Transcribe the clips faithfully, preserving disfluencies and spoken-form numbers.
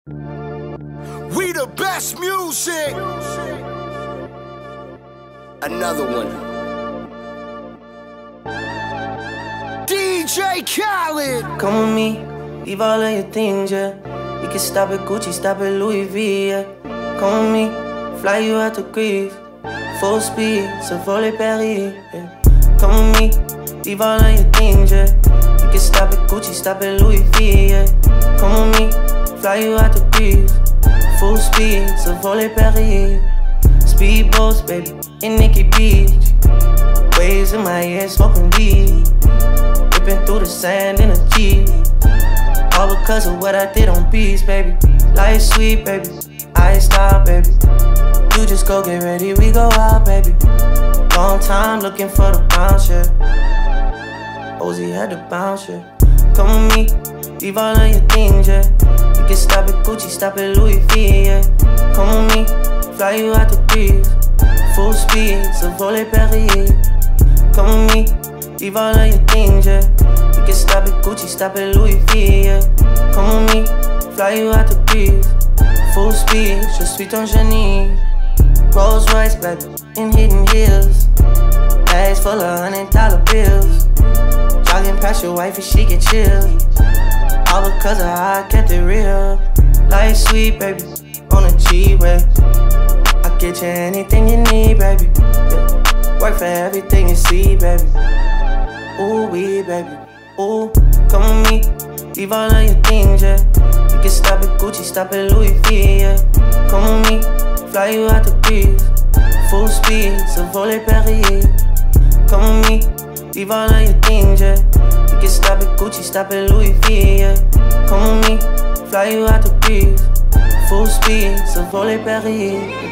We the best music. Another one. D J Khaled. Come with me, leave all of your things, yeah. You can stop at Gucci, stop at Louis V, yeah. Come with me, fly you out to Greece. Full speed, so volley Paris, yeah. Come with me, leave all of your things, yeah. You can stop at Gucci, stop at Louis V, yeah. Come with me, fly you out to Greece. Full speed, so volley Paris. Speedboats, baby, in Nikki Beach. Waves in my ear, smoking weed. Ripping through the sand in a Jeep. All because of what I did on beats, baby. Life sweet, baby, I stop, baby. You just go get ready, we go out, baby. Long time looking for the bounce, yeah. Ozzy had to bounce, yeah. Come with me, leave all of your things, yeah. You can stop at Gucci, stop at Louis V, yeah. Come with me, fly you out to Greece. Full speed, so volley Paris. Come with me, leave all of your things, yeah. You can stop at Gucci, stop at Louis V, yeah. Come with me, fly you out to Greece. Full speed, je suis ton génie. Rolls Royce, baby, in hidden heels. Bags full of hundred dollar bills. Jogging past your wife and she get chilled. All because of how I kept it real. Life sweet, baby, on a G-way. I get you anything you need, baby, yeah. Work for everything you see, baby. Ooh, we, baby, ooh. Come with me, leave all of your things, yeah. You can stop at Gucci, stop at Louis V, yeah. Come with me, fly you out to Greece. Full speed, so volley Paris. Come with me, leave all of your things, yeah. You can stop at Gucci, stop at Louis V, yeah. Come with me, fly you out to Greece. Full speed, so volley Paris.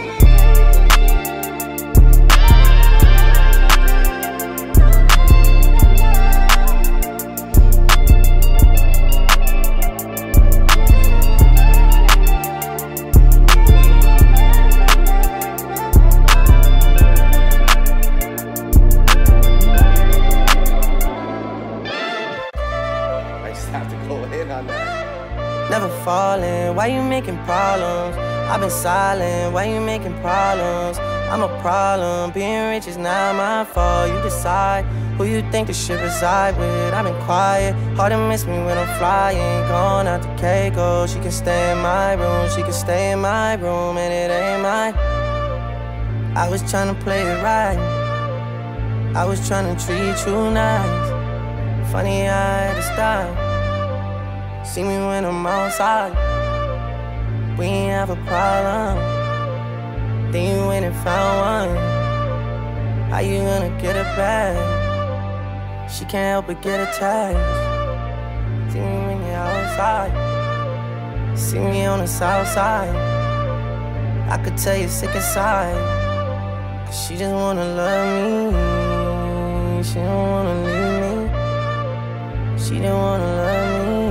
Never falling, why you making problems? I've been silent, why you making problems? I'm a problem, being rich is not my fault. You decide who you think the ship reside with. I've been quiet, hard to miss me when I'm flying. Gone out to Keiko, she can stay in my room. She can stay in my room and it ain't mine. I was trying to play it right, I was trying to treat you nice. Funny I had to stop. See me when I'm outside, we ain't have a problem. Then you went and found one. How you gonna get it back? She can't help but get attached. See me when you're outside, see me on the south side. I could tell you're sick inside, cause she just wanna love me. She don't wanna leave me. She don't wanna love me.